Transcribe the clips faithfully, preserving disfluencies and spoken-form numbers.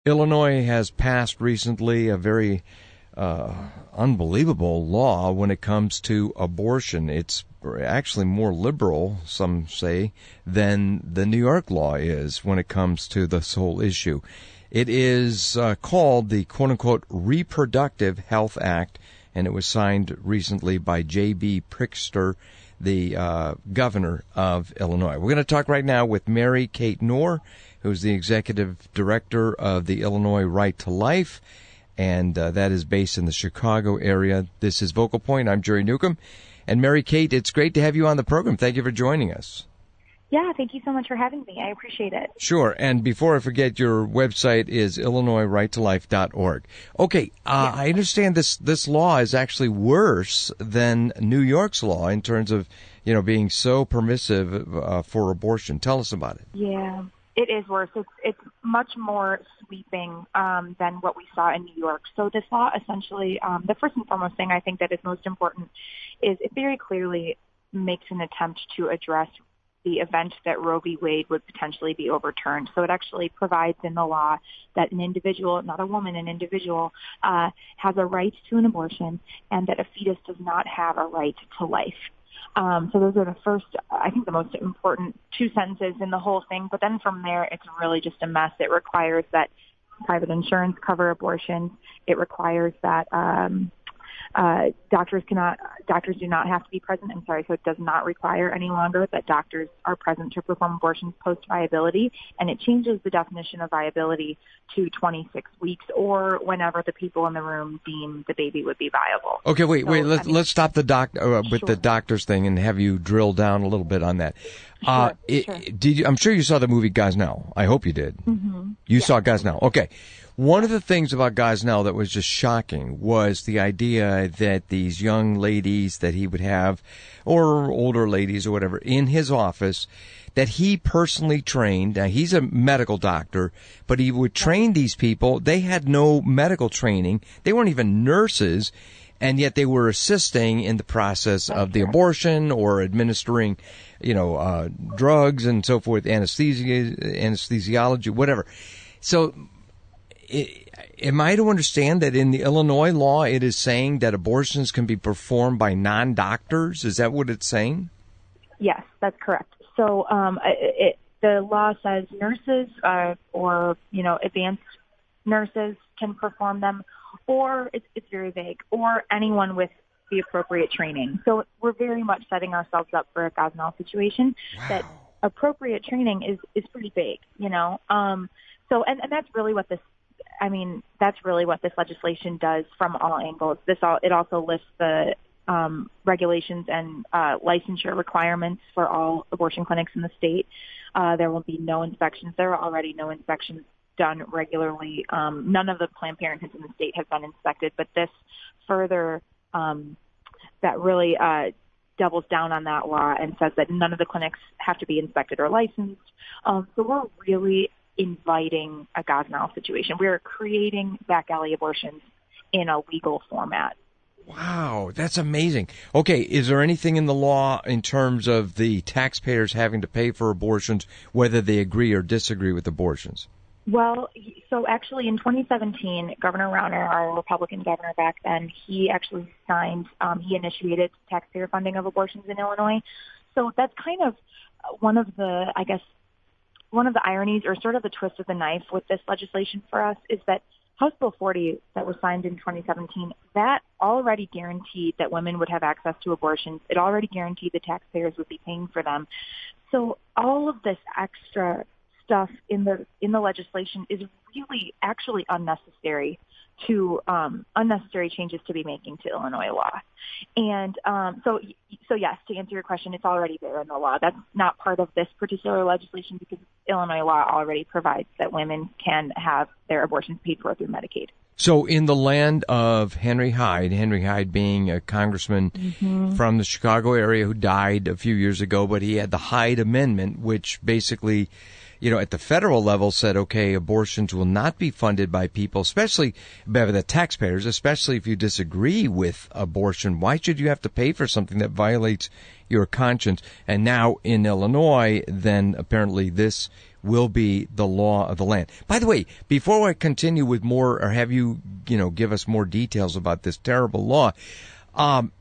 Illinois has passed recently a very uh, unbelievable law when it comes to abortion. It's actually more liberal, some say, than the New York law is when it comes to this whole issue. It is uh, called the quote-unquote Reproductive Health Act, and it was signed recently by J B Pritzker, the uh, governor of Illinois. We're going to talk right now with Mary Kate Knorr, who's the executive director of the Illinois Right to Life, and uh, that is based in the Chicago area. This is Vocal Point. I'm Jerry Newcomb. And Mary Kate, it's great to have you on the program. Thank you for joining us. Yeah, thank you so much for having me. I appreciate it. Sure. And before I forget, your website is illinois right to life dot org. Okay, uh, yeah. I understand this this law is actually worse than New York's law in terms of, you know, being so permissive uh, for abortion. Tell us about it. Yeah, it is worse. It's it's much more sweeping um, than what we saw in New York. So this law essentially, um, the first and foremost thing I think that is most important is it very clearly makes an attempt to address the event that Roe v. Wade would potentially be overturned. So it actually provides in the law that an individual, not a woman, an individual, uh, has a right to an abortion and that a fetus does not have a right to life. Um, so those are the first, I think the most important two sentences in the whole thing. But then from there, it's really just a mess. It requires that private insurance cover abortion. It requires that um, Uh, doctors cannot, doctors do not have to be present. I'm sorry, so it does not require any longer that doctors are present to perform abortions post-viability, and it changes the definition of viability to twenty-six weeks or whenever the people in the room deem the baby would be viable. Okay, wait, so, wait, let's, I mean, let's stop the doc, uh, with sure. the doctors thing and have you drill down a little bit on that. Sure, uh, it, sure. Did you, I'm sure you saw the movie Gosnell. I hope you did. Mm-hmm. You yeah. saw Gosnell. Okay. One of the things about Gosnell that was just shocking was the idea that these young ladies that he would have, or older ladies or whatever, in his office, that he personally trained. Now, he's a medical doctor, but he would train these people. They had no medical training. They weren't even nurses, and yet they were assisting in the process of the abortion or administering, you know, uh, drugs and so forth, anesthesia, anesthesiology, whatever. So, It, am I to understand that in the Illinois law it is saying that abortions can be performed by non-doctors? Is that what it's saying? Yes, that's correct. So um, it, it, the law says nurses uh, or, you know, advanced nurses can perform them, or it's, it's very vague, or anyone with the appropriate training. So we're very much setting ourselves up for a Gosnell situation. Wow. That appropriate training is, is pretty vague, you know. Um, so, and, and that's really what this I mean, that's really what this legislation does from all angles. This all, it also lists the um, regulations and uh, licensure requirements for all abortion clinics in the state. Uh, there will be no inspections. There are already no inspections done regularly. Um, none of the Planned Parenthoods in the state have been inspected, but this further, um, that really uh, doubles down on that law and says that none of the clinics have to be inspected or licensed. Um, so we're really inviting a Gosnell situation. We're creating back alley abortions in a legal format. Wow, that's amazing. Okay, is there anything in the law in terms of the taxpayers having to pay for abortions, whether they agree or disagree with abortions? Well, so actually in twenty seventeen, Governor Rauner, our Republican governor back then, he actually signed, um, he initiated taxpayer funding of abortions in Illinois. So that's kind of one of the, I guess, one of the ironies or sort of the twist of the knife with this legislation for us is that House Bill forty that was signed in twenty seventeen, that already guaranteed that women would have access to abortions. It already guaranteed the taxpayers would be paying for them. So all of this extra stuff in the in the legislation is really actually unnecessary to um, unnecessary changes to be making to Illinois law. And um, so, so yes, to answer your question, it's already there in the law. That's not part of this particular legislation because Illinois law already provides that women can have their abortions paid for through Medicaid. So in the land of Henry Hyde, Henry Hyde being a congressman mm-hmm. from the Chicago area who died a few years ago, but he had the Hyde Amendment, which basically, you know, at the federal level said, okay, abortions will not be funded by people, especially by the taxpayers, especially if you disagree with abortion. Why should you have to pay for something that violates your conscience? And now in Illinois, then apparently this will be the law of the land. By the way, before I continue with more, or have you, you know, give us more details about this terrible law, um,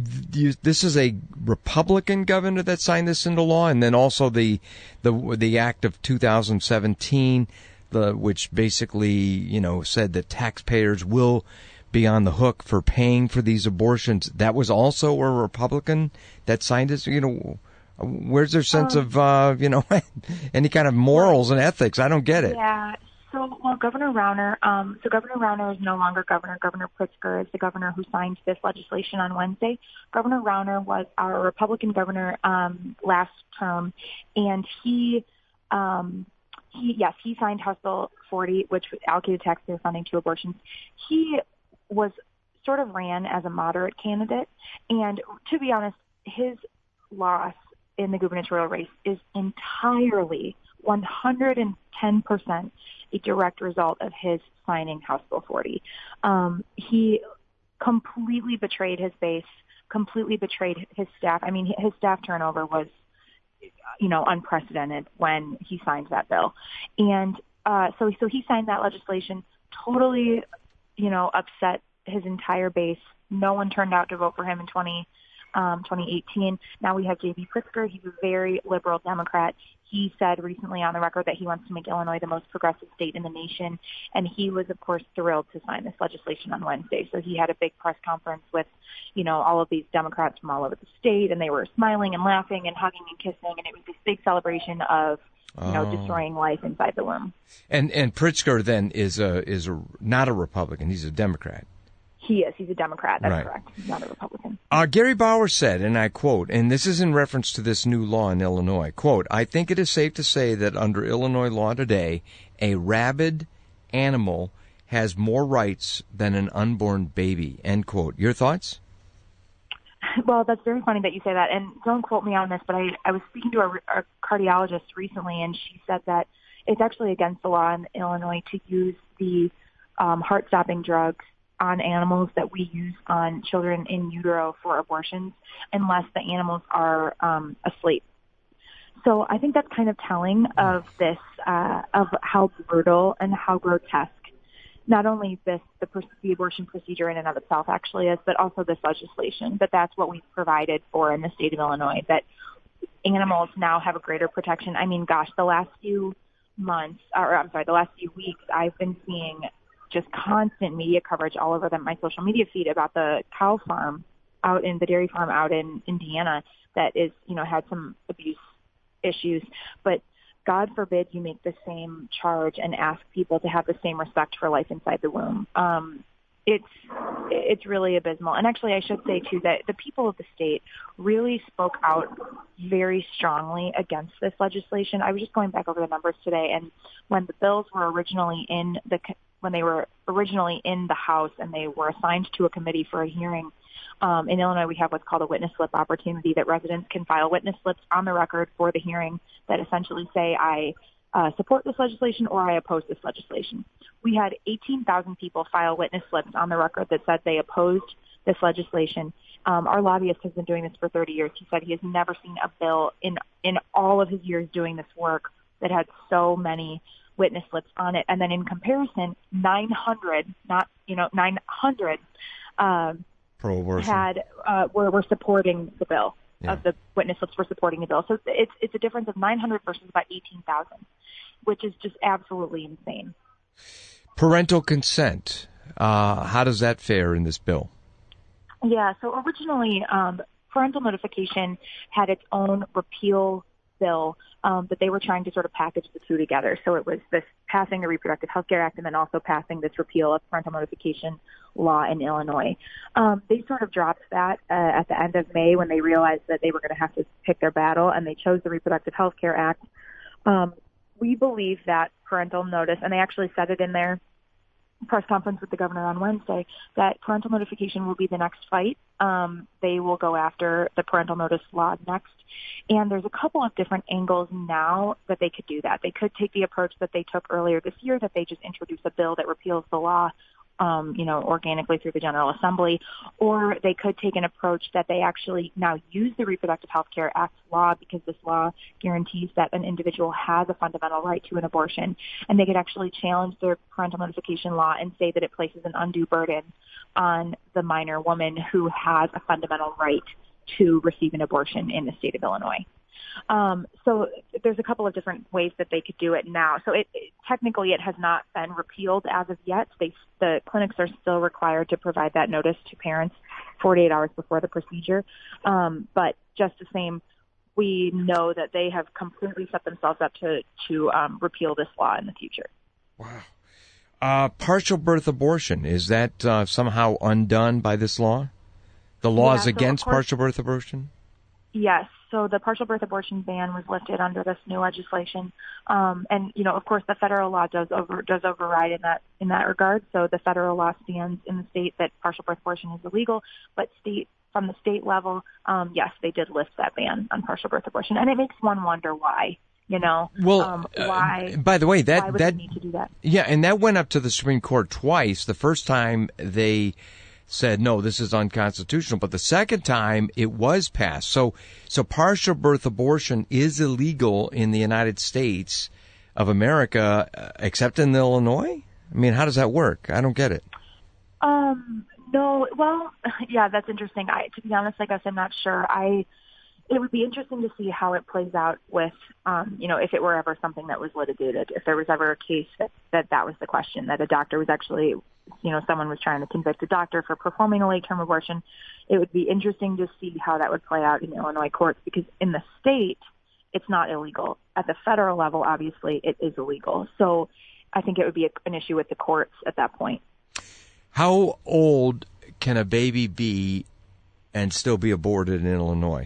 this is a Republican governor that signed this into law, and then also the the the Act of two thousand seventeen, the which basically, you know, said that taxpayers will be on the hook for paying for these abortions. That was also a Republican that signed this. You know, where's their sense um, of, uh, you know, any kind of morals and ethics? I don't get it. Yeah. So, well, Governor Rauner, um, so Governor Rauner is no longer governor. Governor Pritzker is the governor who signed this legislation on Wednesday. Governor Rauner was our Republican governor um, last term, and he, um, he, yes, he signed House Bill forty, which allocated taxpayer funding to abortions. He was sort of ran as a moderate candidate, and to be honest, his loss in the gubernatorial race is entirely one hundred ten percent a direct result of his signing House Bill forty. Um, he completely betrayed his base, completely betrayed his staff. I mean, his staff turnover was, you know, unprecedented when he signed that bill. And uh, so, so he signed that legislation, totally, you know, upset his entire base. No one turned out to vote for him in twenty eighteen. Now we have J B Pritzker. He's a very liberal Democrat. He said recently on the record that he wants to make Illinois the most progressive state in the nation, and he was, of course, thrilled to sign this legislation on Wednesday. So he had a big press conference with, you know, all of these Democrats from all over the state, and they were smiling and laughing and hugging and kissing, and it was this big celebration of, you know, oh. destroying life inside the womb. And and Pritzker then is a is a not a Republican; he's a Democrat. He is. He's a Democrat. That's right. correct. He's not a Republican. Uh, Gary Bauer said, and I quote, and this is in reference to this new law in Illinois, quote, "I think it is safe to say that under Illinois law today, a rabid animal has more rights than an unborn baby," end quote. Your thoughts? Well, that's very funny that you say that, and don't quote me on this, but I, I was speaking to a, a cardiologist recently, and she said that it's actually against the law in Illinois to use the um, heart-stopping drugs on animals that we use on children in utero for abortions unless the animals are um, asleep. So I think that's kind of telling of this, uh, of how brutal and how grotesque not only this, the, the abortion procedure in and of itself actually is, but also this legislation, that that's what we've provided for in the state of Illinois, that animals now have a greater protection. I mean, gosh, the last few months, or I'm sorry, the last few weeks, I've been seeing just constant media coverage all over the, my social media feed about the cow farm out in the dairy farm out in Indiana that is, you know, had some abuse issues. But God forbid you make the same charge and ask people to have the same respect for life inside the womb. Um, it's it's really abysmal. And actually, I should say, too, that the people of the state really spoke out very strongly against this legislation. I was just going back over the numbers today, and when the bills were originally in the when they were originally in the House and they were assigned to a committee for a hearing, um, in Illinois we have what's called a witness slip opportunity, that residents can file witness slips on the record for the hearing that essentially say, I uh, support this legislation or I oppose this legislation. We had eighteen thousand people file witness slips on the record that said they opposed this legislation. Um, our lobbyist has been doing this for thirty years. He said he has never seen a bill in, in all of his years doing this work that had so many witness slips on it. And then in comparison, nine hundred, not, you know, nine hundred um, had, uh, were, were supporting the bill. Yeah. Of the witness slips were supporting the bill. So it's, it's a difference of nine hundred versus about eighteen thousand, which is just absolutely insane. Parental consent, uh, how does that fare in this bill? Yeah, so originally um, parental notification had its own repeal bill, um, but they were trying to sort of package the two together. So it was this passing the Reproductive Health Care Act and then also passing this repeal of parental notification law in Illinois. Um, they sort of dropped that uh, at the end of May when they realized that they were going to have to pick their battle, and they chose the Reproductive Health Care Act. Um, we believe that parental notice, and they actually said it in their press conference with the governor on Wednesday, that parental notification will be the next fight. Um, they will go after the parental notice law next. And there's a couple of different angles now that they could do that. They could take the approach that they took earlier this year, that they just introduce a bill that repeals the law, um, you know, organically through the General Assembly, or they could take an approach that they actually now use the Reproductive Health Care Act law, because this law guarantees that an individual has a fundamental right to an abortion, and they could actually challenge their parental notification law and say that it places an undue burden on the minor woman who has a fundamental right to receive an abortion in the state of Illinois. Um, so there's a couple of different ways that they could do it now. So it, it technically it has not been repealed as of yet. They, the clinics are still required to provide that notice to parents forty-eight hours before the procedure. Um, but just the same, we know that they have completely set themselves up to, to um, repeal this law in the future. Wow. Uh, partial birth abortion, is that uh, somehow undone by this law? The laws yeah, so against course, partial birth abortion? Yes. So the partial birth abortion ban was lifted under this new legislation, um, and you know, of course, the federal law does over does override in that in that regard. So the federal law stands in the state that partial birth abortion is illegal, but state from the state level, um, yes, they did lift that ban on partial birth abortion, and it makes one wonder why. You know, well, um, why? Uh, by the way, that why would that they need to do that? Yeah, and that went up to the Supreme Court twice. The first time they said, no, this is unconstitutional. But the second time it was passed. So so partial birth abortion is illegal in the United States of America, uh, except in Illinois? I mean, how does that work? I don't get it. Um, no, well, yeah, that's interesting. I, to be honest, I guess I'm not sure. I, it would be interesting to see how it plays out with, um, you know, if it were ever something that was litigated, if there was ever a case that, that that was the question, that a doctor was actually, you know, someone was trying to convict a doctor for performing a late-term abortion. It would be interesting to see how that would play out in Illinois courts, because in the state, it's not illegal. At the federal level, obviously, it is illegal. So I think it would be a, an issue with the courts at that point. How old can a baby be and still be aborted in Illinois?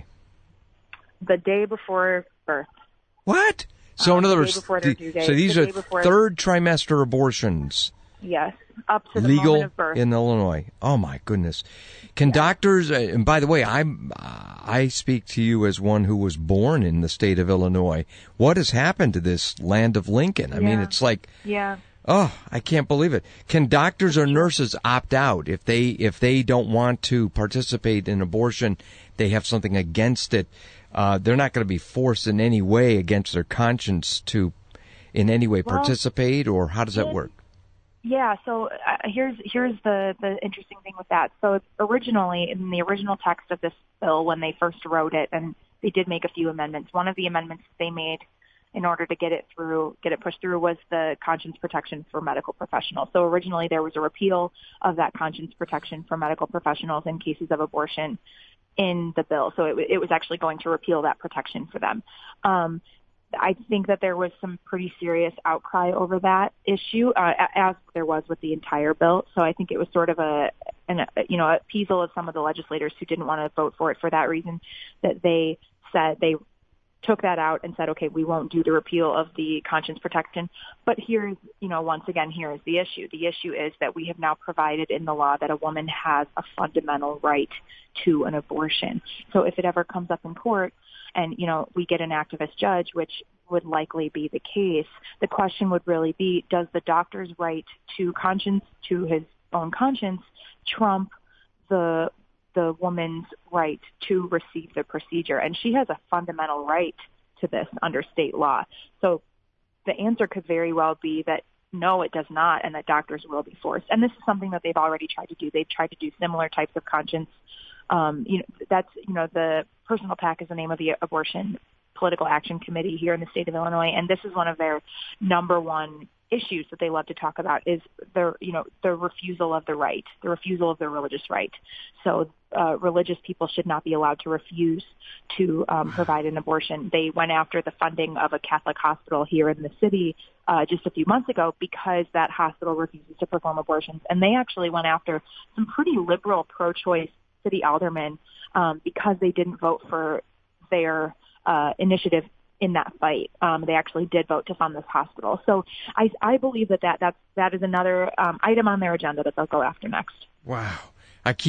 The day before birth. What? So um, in other the words, day before their due date, so these the are day before, third trimester abortions. Yes, up to the legal moment of birth. in Illinois. Oh my goodness! Can yeah. doctors? Uh, and by the way, I'm uh, I speak to you as one who was born in the state of Illinois. What has happened to this land of Lincoln? I yeah. mean, it's like, yeah. oh, I can't believe it. Can doctors or nurses opt out if they if they don't want to participate in abortion? They have something against it. Uh, they're not going to be forced in any way against their conscience to, in any way, well, participate, or how does that work? Yeah, so uh, here's here's the, the interesting thing with that. So originally, in the original text of this bill, when they first wrote it, and they did make a few amendments, one of the amendments they made in order to get it through, get it pushed through, was the conscience protection for medical professionals. So originally there was a repeal of that conscience protection for medical professionals in cases of abortion in the bill. So it, it was actually going to repeal that protection for them. Um, I think that there was some pretty serious outcry over that issue, uh, as there was with the entire bill. So I think it was sort of a, an, a, you know, appeasal of some of the legislators who didn't want to vote for it for that reason, that they said they took that out and said, okay, we won't do the repeal of the conscience protection. But here's, you know, once again, here is the issue. The issue is that we have now provided in the law that a woman has a fundamental right to an abortion. So if it ever comes up in court, and, you know, we get an activist judge, which would likely be the case, the question would really be, does the doctor's right to conscience, to his own conscience, trump the the woman's right to receive the procedure? And she has a fundamental right to this under state law. So the answer could very well be that no, it does not, and that doctors will be forced. And this is something that they've already tried to do. They've tried to do similar types of conscience. Um, you know, that's, you know, the Personal PAC is the name of the abortion political action committee here in the state of Illinois. And this is one of their number one issues that they love to talk about, is the, you know, the refusal of the right, the refusal of the religious right. So uh, religious people should not be allowed to refuse to um, provide an abortion. They went after the funding of a Catholic hospital here in the city uh, just a few months ago because that hospital refuses to perform abortions. And they actually went after some pretty liberal pro-choice city aldermen um, because they didn't vote for their uh, initiative in that fight. Um, they actually did vote to fund this hospital. So I, I believe that, that that's, that is another um, item on their agenda that they'll go after next. Wow. I keep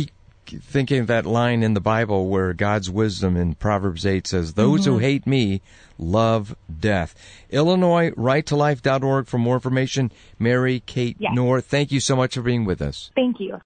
thinking of that line in the Bible where God's wisdom in Proverbs eight says, those mm-hmm. who hate me love death. Illinois right to life dot org for more information. Mary Kate yes. Knorr, thank you so much for being with us. Thank you.